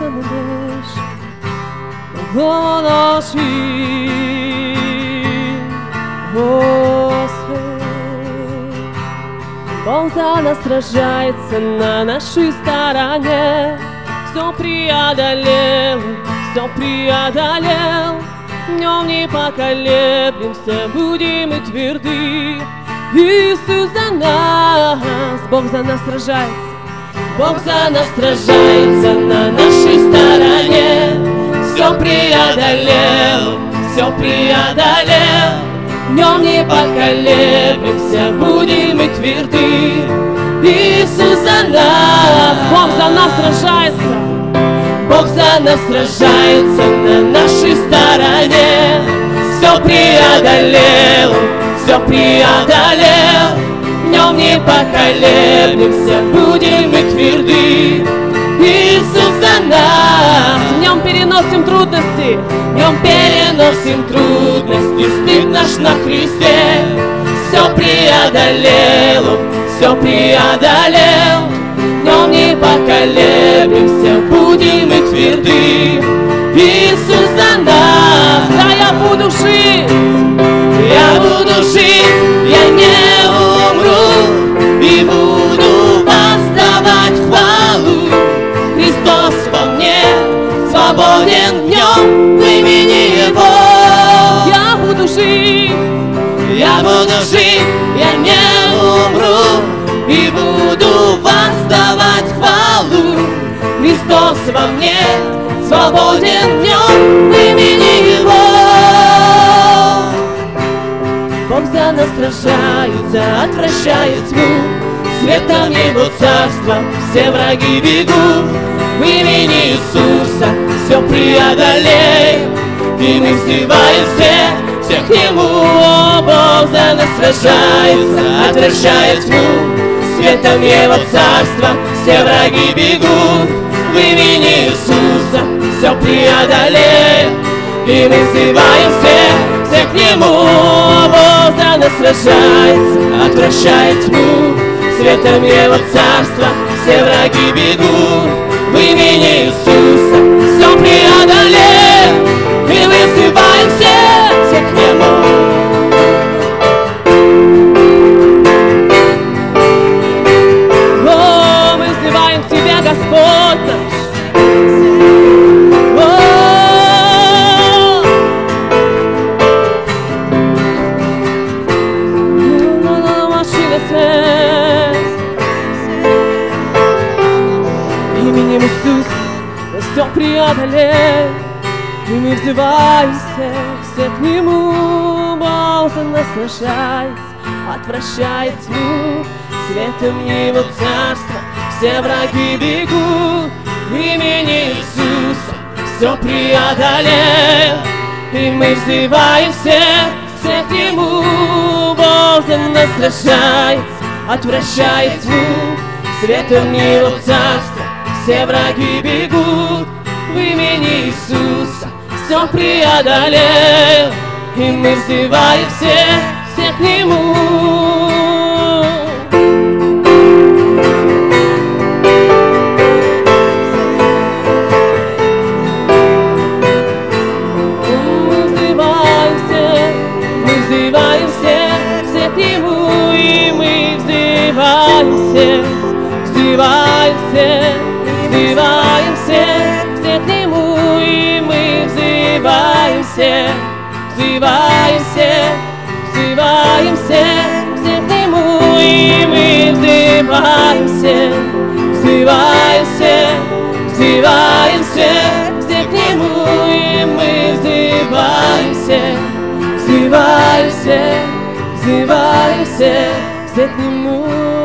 надежд, наши, Господь. Бог за нас сражается на нашей стороне, все преодолел, все преодолел. В нем не поколеблемся, будем и тверды. Иисус за нас, Бог за нас сражается, Бог за нас сражается на нашей стороне. Все преодолел, все преодолел. В нем не поколеблемся, будем и тверды. Иисус за нас, Бог за нас сражается, Бог за нас сражается на нашей стороне. Все преодолел, все преодолел. В нем не поколеблемся, будем и тверды. Иисус за нас, в нем переносим трудности, в нем переносим трудности. Стыд наш на Христе, все преодолел, все преодолел. В нем не поколеблемся, будем и тверды. Иисус за нас, да я буду жить, я буду жить, я не умру и буду воздавать хвалу. Христос во мне, свободен в нем, в имени Его. Я буду жить, я не умру и буду воздавать хвалу. Христос во мне, свободен в нем, в имени Его. Бог за нас сражается, отвращает тьму. Светом Его царства все враги бегут. В имени Иисуса все преодолеем, и мы взываем всех к Нему. О, Бог за нас сражается, отвращает тьму. Светом Его царства все враги бегут. В имени Иисуса все преодолеем, и мы взываем всех к Нему. О, Бог за нас сражается, отвращает тьму. Светом Его царства все враги бегут. В имени Иисуса все преодолеем, и мы взываем всех к Нему. Господь наш, именем Иисуса мы все преодолеем, и мы взываем всех к Нему. Бог за нас сражается, отвращает тьму. Светом Его царства все враги бегут. В имени Иисуса все преодолел, и мы взываем всех к Нему. Бог за нас сражается, отвращает тьму. Светом Его царства все враги бегут. В имени Иисуса все преодолел, и мы взываем всех к Нему. Взываем всех к Нему, и мы взываем всех к Нему, и мы взываем всех к Нему, и мы взываем всех к Нему.